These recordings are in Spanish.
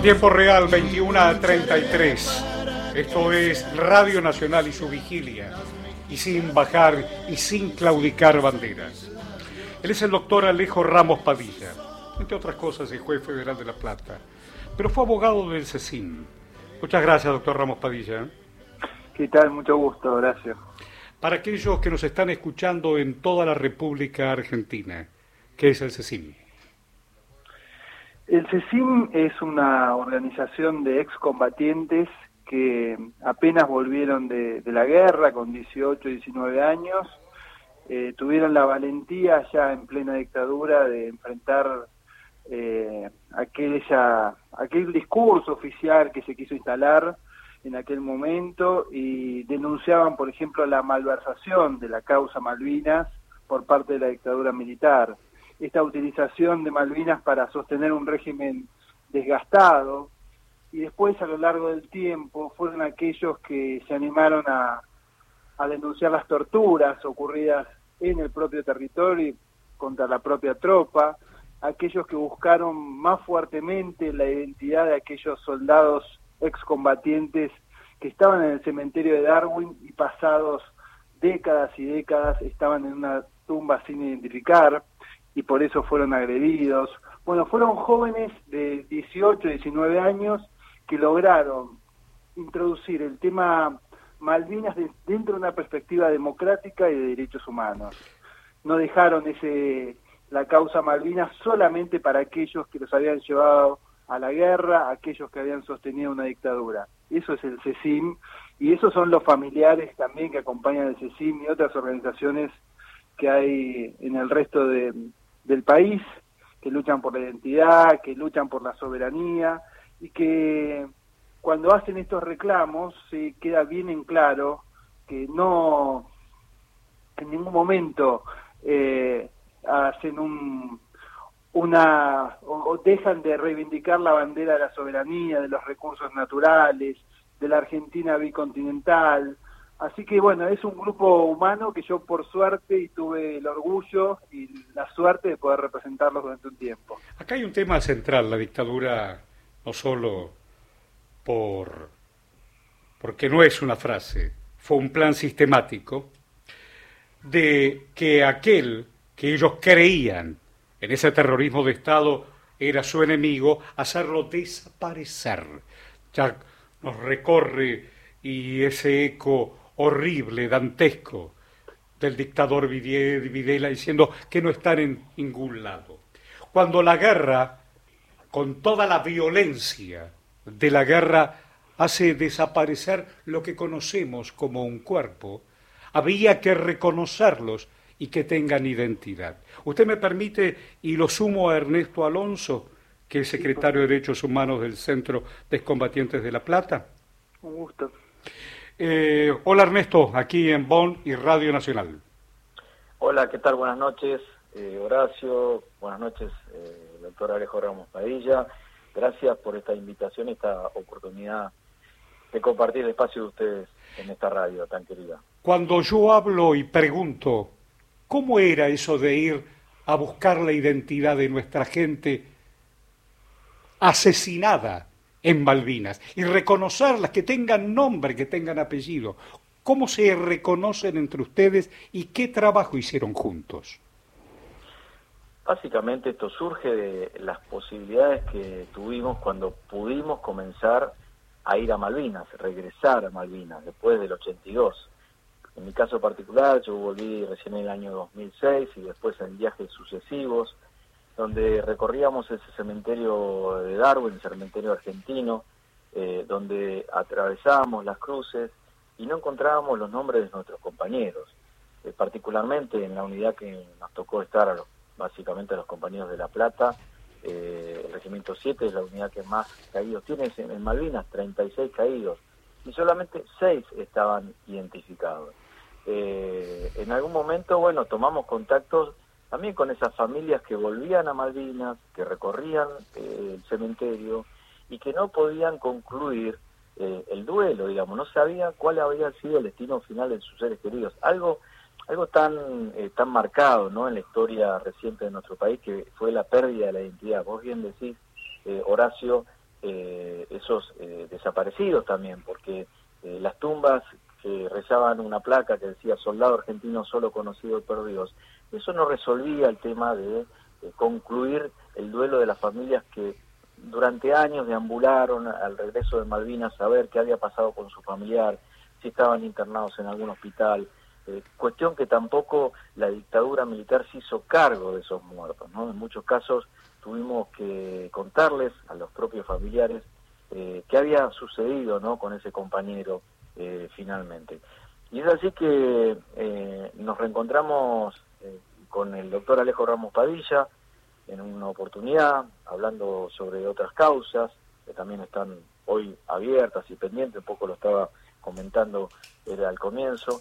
Tiempo real, 21:33. Esto es Radio Nacional y su vigilia. Y sin bajar y sin claudicar banderas. Él es el doctor Alejo Ramos Padilla. Entre otras cosas, es juez federal de La Plata. Pero fue abogado del CECIM. Muchas gracias, doctor Ramos Padilla. ¿Qué tal? Mucho gusto, gracias. Para aquellos que nos están escuchando en toda la República Argentina, ¿qué es el CECIM? El CECIM es una organización de excombatientes que apenas volvieron de la guerra con 18, 19 años, tuvieron la valentía ya en plena dictadura de enfrentar aquel discurso oficial que se quiso instalar en aquel momento y denunciaban, por ejemplo, la malversación de la causa Malvinas por parte de la dictadura militar. Esta utilización de Malvinas para sostener un régimen desgastado, y después a lo largo del tiempo fueron aquellos que se animaron a denunciar las torturas ocurridas en el propio territorio contra la propia tropa, aquellos que buscaron más fuertemente la identidad de aquellos soldados excombatientes que estaban en el cementerio de Darwin y pasados décadas y décadas estaban en una tumba sin identificar y por eso fueron agredidos. Bueno, fueron jóvenes de 18, 19 años que lograron introducir el tema Malvinas dentro de una perspectiva democrática y de derechos humanos. No dejaron la causa Malvinas solamente para aquellos que los habían llevado a la guerra, aquellos que habían sostenido una dictadura. Eso es el CECIM, y esos son los familiares también que acompañan el CECIM y otras organizaciones que hay en el resto del país, que luchan por la identidad, que luchan por la soberanía, y que cuando hacen estos reclamos se queda bien en claro que no en ningún momento hacen o dejan de reivindicar la bandera de la soberanía, de los recursos naturales, de la Argentina bicontinental. Así que bueno, es un grupo humano que yo por suerte y tuve el orgullo y la suerte de poder representarlos durante un tiempo. Acá hay un tema central, la dictadura, no solo porque no es una frase, fue un plan sistemático de que aquel que ellos creían en ese terrorismo de Estado era su enemigo, hacerlo desaparecer. Ya nos recorre y ese eco horrible, dantesco, del dictador Videla diciendo que no están en ningún lado. Cuando la guerra, con toda la violencia de la guerra, hace desaparecer lo que conocemos como un cuerpo, había que reconocerlos y que tengan identidad. Usted me permite, y lo sumo a Ernesto Alonso, que es secretario de Derechos Humanos del Centro de Excombatientes de La Plata. Un gusto. Hola Ernesto, aquí en Bonn y Radio Nacional. Hola, ¿qué tal? Buenas noches, Horacio. Buenas noches, doctor Alejo Ramos Padilla. Gracias por esta invitación, esta oportunidad de compartir el espacio de ustedes en esta radio tan querida. Cuando yo hablo y pregunto, ¿cómo era eso de ir a buscar la identidad de nuestra gente asesinada en Malvinas y reconocerlas, que tengan nombre, que tengan apellido? ¿Cómo se reconocen entre ustedes y qué trabajo hicieron juntos? Básicamente esto surge de las posibilidades que tuvimos cuando pudimos comenzar a ir a Malvinas, regresar a Malvinas después del 82. En mi caso particular, yo volví recién en el año 2006 y después en viajes sucesivos, donde recorríamos ese cementerio de Darwin, el cementerio argentino, donde atravesábamos las cruces y no encontrábamos los nombres de nuestros compañeros. Particularmente en la unidad que nos tocó estar, básicamente a los compañeros de La Plata, el Regimiento 7 es la unidad que más caídos tiene en Malvinas, 36 caídos, y solamente 6 estaban identificados. En algún momento, bueno, tomamos contactos también con esas familias que volvían a Malvinas, que recorrían el cementerio y que no podían concluir el duelo, digamos, no sabían cuál había sido el destino final de sus seres queridos. Algo tan marcado, ¿no?, en la historia reciente de nuestro país, que fue la pérdida de la identidad. Vos bien decís, Horacio, esos desaparecidos también, porque las tumbas que rezaban una placa que decía soldado argentino solo conocido por Dios, eso no resolvía el tema de concluir el duelo de las familias que durante años deambularon al regreso de Malvinas a ver qué había pasado con su familiar, si estaban internados en algún hospital, cuestión que tampoco la dictadura militar se hizo cargo de esos muertos, ¿no? En muchos casos tuvimos que contarles a los propios familiares qué había sucedido, ¿no?, con ese compañero finalmente. Y es así que nos reencontramos con el doctor Alejo Ramos Padilla en una oportunidad, hablando sobre otras causas que también están hoy abiertas y pendientes, un poco lo estaba comentando era al comienzo,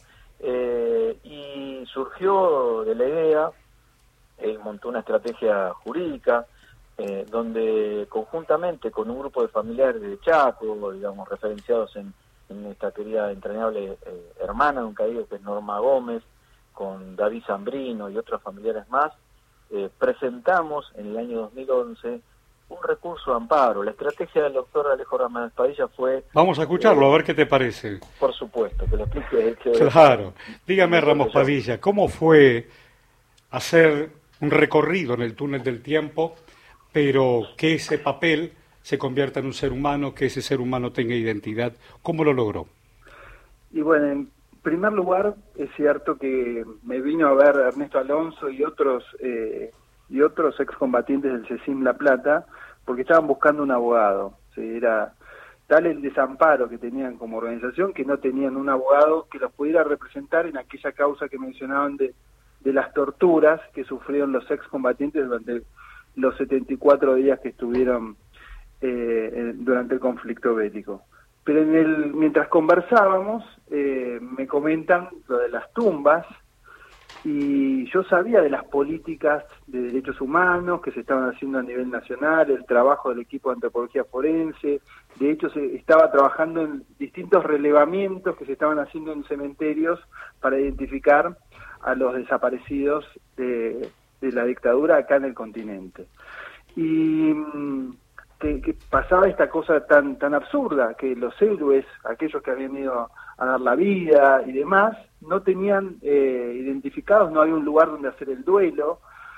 y surgió de la idea, él montó una estrategia jurídica, donde conjuntamente con un grupo de familiares de Chaco, digamos, referenciados en esta querida entrañable hermana de un caído que es Norma Gómez, con David Zambrino y otros familiares más, presentamos en el año 2011 un recurso de amparo. La estrategia del doctor Alejo Ramos Padilla fue... Vamos a escucharlo, a ver qué te parece. Por supuesto, que lo explique. Claro. Dígame, Ramos Padilla, ¿cómo fue hacer un recorrido en el túnel del tiempo, pero que ese papel se convierta en un ser humano, que ese ser humano tenga identidad? ¿Cómo lo logró? Y bueno, en primer lugar, es cierto que me vino a ver Ernesto Alonso y otros excombatientes del CECIM La Plata, porque estaban buscando un abogado. ¿Sí? Era tal el desamparo que tenían como organización que no tenían un abogado que los pudiera representar en aquella causa que mencionaban de las torturas que sufrieron los excombatientes durante los 74 días que estuvieron durante el conflicto bélico. Pero mientras conversábamos, me comentan lo de las tumbas, y yo sabía de las políticas de derechos humanos que se estaban haciendo a nivel nacional, el trabajo del equipo de antropología forense. De hecho, se estaba trabajando en distintos relevamientos que se estaban haciendo en cementerios para identificar a los desaparecidos de la dictadura acá en el continente. Y que pasaba esta cosa tan absurda, que los héroes, aquellos que habían ido a dar la vida y demás, no tenían identificados, no había un lugar donde hacer el duelo.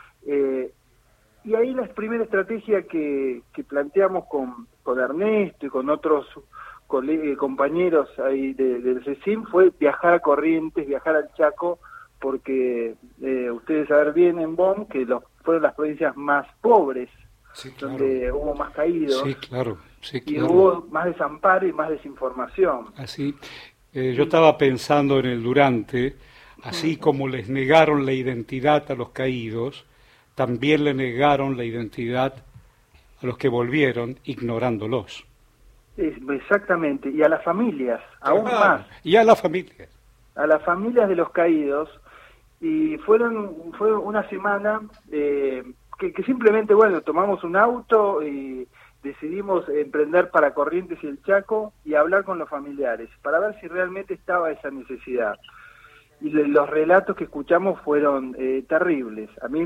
Y ahí la primera estrategia que planteamos con Ernesto y con otros compañeros ahí del CECIM fue viajar a Corrientes, viajar al Chaco, porque ustedes saben bien en BOM que fueron las provincias más pobres, sí, claro, donde hubo más caídos, sí, claro, y hubo más desamparo y más desinformación. Así, yo estaba pensando en el Durante, así como les negaron la identidad a los caídos, también le negaron la identidad a los que volvieron, ignorándolos. Exactamente, y a las familias, aún más. Y a las familias. A las familias de los caídos, y fue una semana que simplemente, bueno, tomamos un auto y decidimos emprender para Corrientes y el Chaco y hablar con los familiares para ver si realmente estaba esa necesidad. Y los relatos que escuchamos fueron terribles. A mí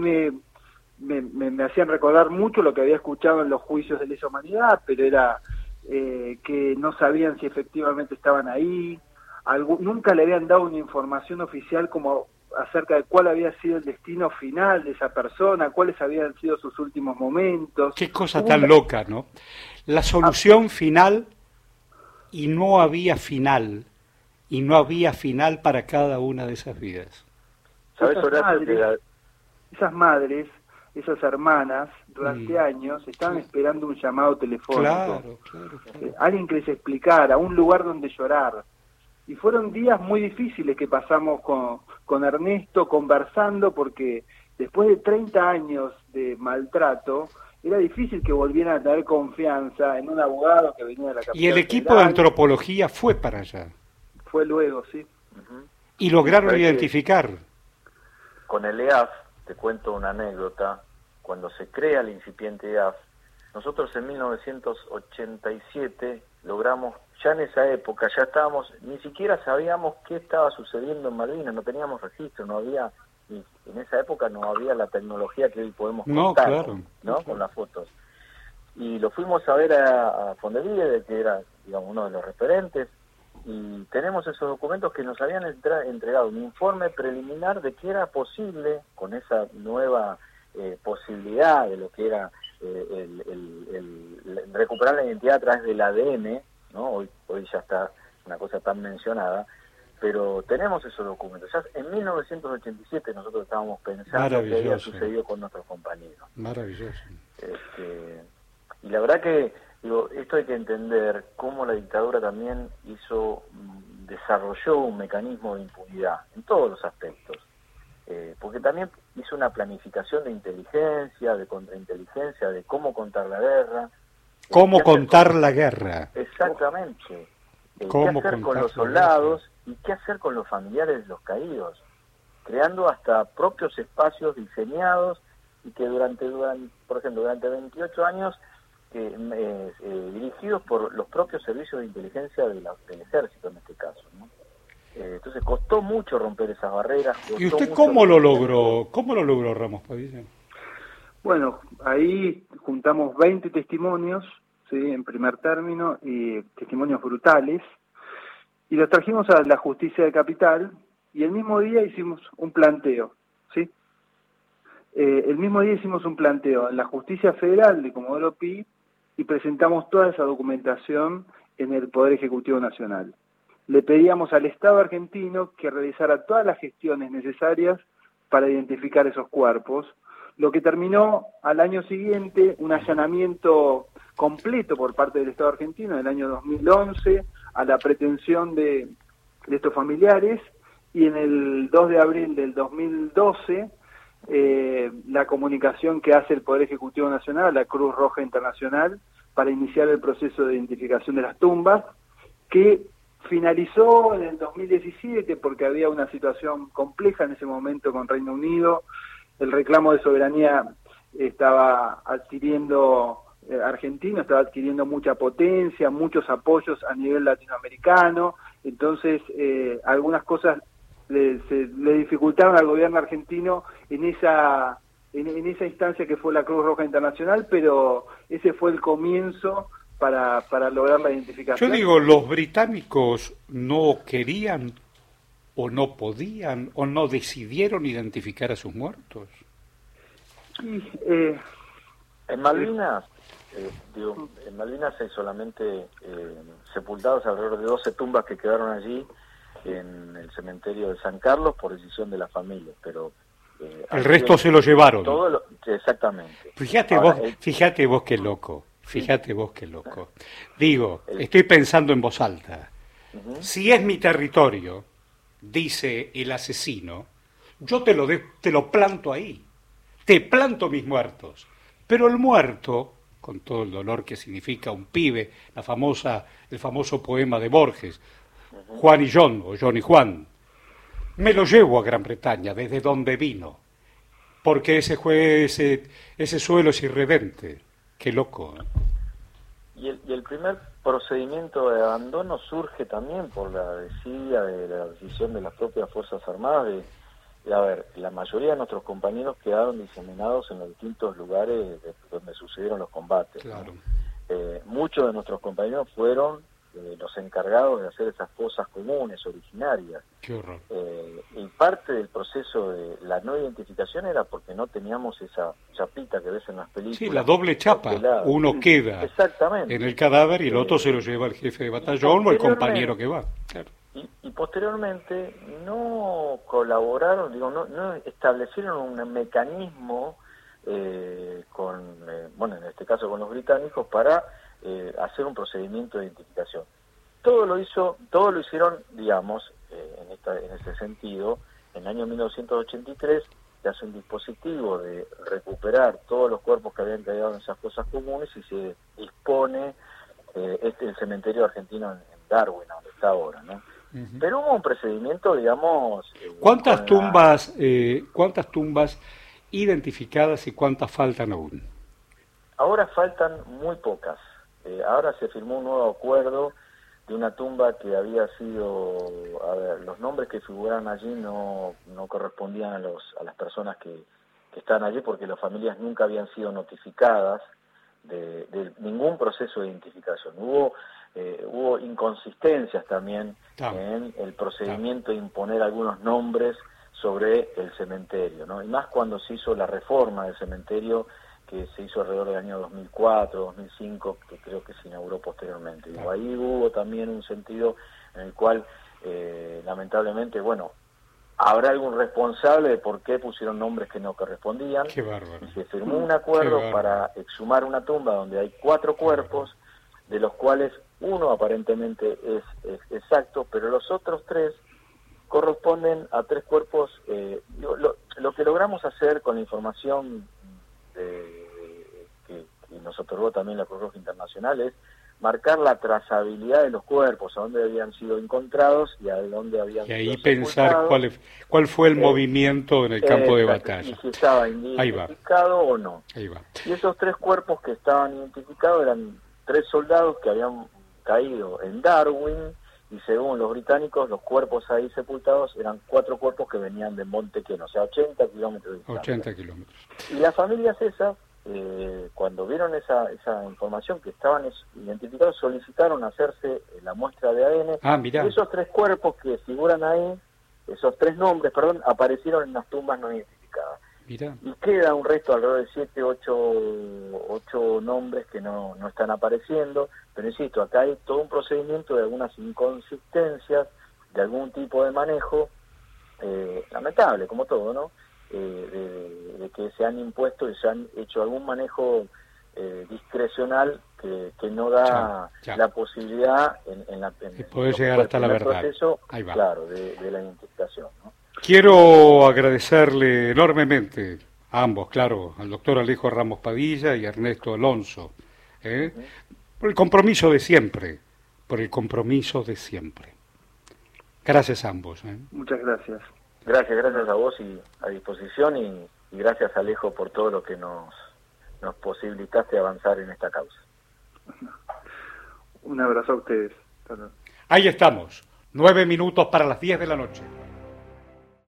me hacían recordar mucho lo que había escuchado en los juicios de lesa humanidad, pero era que no sabían si efectivamente estaban ahí. Nunca le habían dado una información oficial como acerca de cuál había sido el destino final de esa persona, cuáles habían sido sus últimos momentos. Qué cosa tan loca, ¿no? La solución final, y no había final, y no había final para cada una de esas vidas. ¿Sabes, esas madres, esas hermanas, durante años estaban esperando un llamado telefónico. Claro. Alguien que les explicara, un lugar donde llorar. Y fueron días muy difíciles que pasamos con Ernesto conversando, porque después de 30 años de maltrato, era difícil que volvieran a tener confianza en un abogado que venía de la capital. Y el equipo de antropología fue para allá. Fue luego, sí. Y lograron identificar. Con el EAF, te cuento una anécdota, cuando se crea el incipiente EAF, nosotros en 1987 logramos, ya en esa época, ya estábamos, ni siquiera sabíamos qué estaba sucediendo en Malvinas, no teníamos registro, no había, en esa época no había la tecnología que hoy podemos contar, claro. ¿no? Con las fotos. y lo fuimos a ver a Fondeville, que era, digamos, uno de los referentes, y tenemos esos documentos que nos habían entregado un informe preliminar de que era posible, con esa nueva posibilidad de lo que era el recuperar la identidad a través del ADN, ¿no? Hoy ya está una cosa tan mencionada, pero tenemos esos documentos. Ya en 1987 nosotros estábamos pensando qué había sucedido con nuestros compañeros. Maravilloso. Y la verdad que, digo, esto hay que entender cómo la dictadura también desarrolló un mecanismo de impunidad en todos los aspectos. Porque también hizo una planificación de inteligencia, de contrainteligencia, de cómo contar la guerra. ¿Cómo contar la guerra? Exactamente. ¿Qué hacer con los soldados y qué hacer con los familiares de los caídos? Creando hasta propios espacios diseñados y que por ejemplo, durante 28 años dirigidos por los propios servicios de inteligencia del ejército en este caso, ¿no? Entonces costó mucho romper esas barreras. ¿Y usted cómo lo logró? ¿Cómo lo logró, Ramos Padilla? Bueno, ahí juntamos 20 testimonios, ¿sí? En primer término, y testimonios brutales, y los trajimos a la justicia de Capital, y el mismo día hicimos un planteo, ¿sí? El mismo día hicimos un planteo en la Justicia Federal de Comodoro Pi y presentamos toda esa documentación en el Poder Ejecutivo Nacional. Le pedíamos al Estado argentino que realizara todas las gestiones necesarias para identificar esos cuerpos, lo que terminó al año siguiente un allanamiento completo por parte del Estado argentino en el año 2011 a la pretensión de estos familiares, y en el 2 de abril del 2012 la comunicación que hace el Poder Ejecutivo Nacional a la Cruz Roja Internacional para iniciar el proceso de identificación de las tumbas, que finalizó en el 2017 porque había una situación compleja en ese momento con Reino Unido. El reclamo de soberanía estaba adquiriendo, argentino estaba adquiriendo mucha potencia, muchos apoyos a nivel latinoamericano, entonces algunas cosas le dificultaron al gobierno argentino en esa instancia que fue la Cruz Roja Internacional, pero ese fue el comienzo para lograr la identificación. Yo digo, ¿los británicos no querían o no podían o no decidieron identificar a sus muertos? Sí, en Malvinas, en Malvinas hay solamente sepultados alrededor de 12 tumbas que quedaron allí en el cementerio de San Carlos por decisión de la familia, pero el resto se lo llevaron. Exactamente. Fíjate vos qué loco. Fíjate vos qué loco. Digo, estoy pensando en voz alta. Si es mi territorio, dice el asesino, yo te lo planto ahí. Te planto mis muertos. Pero el muerto, con todo el dolor que significa un pibe, el famoso poema de Borges, Juan y John, o John y Juan, me lo llevo a Gran Bretaña, desde donde vino, porque ese suelo es irredente. Qué loco, ¿eh? Y el primer procedimiento de abandono surge también por la desidia de la decisión de las propias Fuerzas Armadas la mayoría de nuestros compañeros quedaron diseminados en los distintos lugares donde sucedieron los combates. Claro. Muchos de nuestros compañeros fueron los encargados de hacer esas fosas comunes originarias. Qué horror. Y parte del proceso de la no identificación era porque no teníamos esa chapita que ves en las películas. Sí, la doble chapa. Uno queda en el cadáver y el otro se lo lleva el jefe de batallón o el compañero que va. Claro. Y posteriormente no colaboraron, no establecieron un mecanismo en este caso con los británicos para hacer un procedimiento de identificación. Todo lo hicieron, digamos, en ese sentido. En el año 1983 se hace un dispositivo de recuperar todos los cuerpos que habían quedado en esas fosas comunes y se dispone el cementerio argentino en Darwin, donde está ahora, ¿no? Uh-huh. Pero hubo un procedimiento, digamos... ¿Cuántas tumbas identificadas y cuántas faltan aún? Ahora faltan muy pocas. Ahora se firmó un nuevo acuerdo de una tumba que había sido... los nombres que figuran allí no correspondían a las personas que están allí porque las familias nunca habían sido notificadas de ningún proceso de identificación. Hubo inconsistencias también en el procedimiento de imponer algunos nombres sobre el cementerio, ¿no? Y más cuando se hizo la reforma del cementerio, que se hizo alrededor del año 2004, 2005, que creo que se inauguró posteriormente. Digo, ahí hubo también un sentido en el cual, lamentablemente, bueno, habrá algún responsable de por qué pusieron nombres que no correspondían. Qué bárbaro. Y se firmó un acuerdo para exhumar una tumba donde hay 4 cuerpos, de los cuales uno aparentemente es exacto, pero los otros 3 corresponden a 3 cuerpos. Lo que logramos hacer con la información que nos otorgó también la Cruz Roja Internacional es marcar la trazabilidad de los cuerpos, a dónde habían sido encontrados y a dónde habían sido sepultados. Y ahí pensar cuál fue el movimiento en el campo de batalla. Y si estaba identificado o no. Ahí va. Y esos 3 cuerpos que estaban identificados eran 3 soldados que habían caído en Darwin, y según los británicos, los cuerpos ahí sepultados eran 4 cuerpos que venían de Montequeno, o sea, 80 kilómetros de distancia. 80 kilómetros. Y las familias esas, cuando vieron esa información que estaban identificados, solicitaron hacerse la muestra de ADN. Mirá. Y esos 3 cuerpos que figuran ahí, esos 3 nombres, aparecieron en las tumbas no identificadas. Mirá. Y queda un resto alrededor de 7, 8 nombres que no están apareciendo, pero insisto, acá hay todo un procedimiento de algunas inconsistencias, de algún tipo de manejo, lamentable, como todo, ¿no? De que se han impuesto y se han hecho algún manejo discrecional que no da la posibilidad de poder llegar hasta la verdad. Proceso, ahí va. Claro, de la identificación, ¿no? Quiero agradecerle enormemente a ambos, claro, al doctor Alejo Ramos Padilla y a Ernesto Alonso, por el compromiso de siempre, Gracias a ambos. Muchas gracias. Gracias a vos y a disposición, y gracias, Alejo, por todo lo que nos posibilitaste avanzar en esta causa. Un abrazo a ustedes. Ahí estamos, 9 minutos para las 10 de la noche.